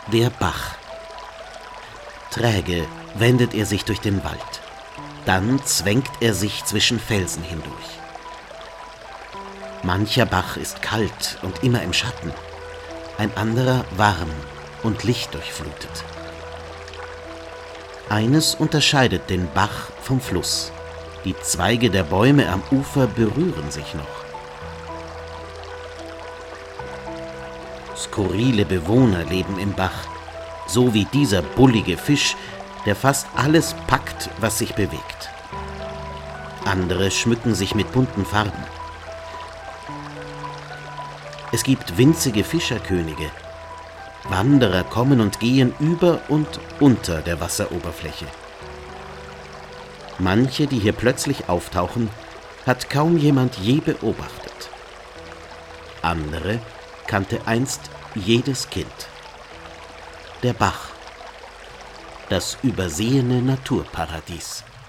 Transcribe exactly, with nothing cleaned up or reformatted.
Der Bach. Träge wendet er sich durch den Wald. Dann zwängt er sich zwischen Felsen hindurch. Mancher Bach ist kalt und immer im Schatten, ein anderer warm und lichtdurchflutet. Eines unterscheidet den Bach vom Fluss. Die Zweige der Bäume am Ufer berühren sich noch. Skurrile Bewohner leben im Bach, so wie dieser bullige Fisch, der fast alles packt, was sich bewegt. Andere schmücken sich mit bunten Farben. Es gibt winzige Fischerkönige. Wanderer kommen und gehen über und unter der Wasseroberfläche. Manche, die hier plötzlich auftauchen, hat kaum jemand je beobachtet. Andere kannte einst jedes Kind. Der Bach, das übersehene Naturparadies.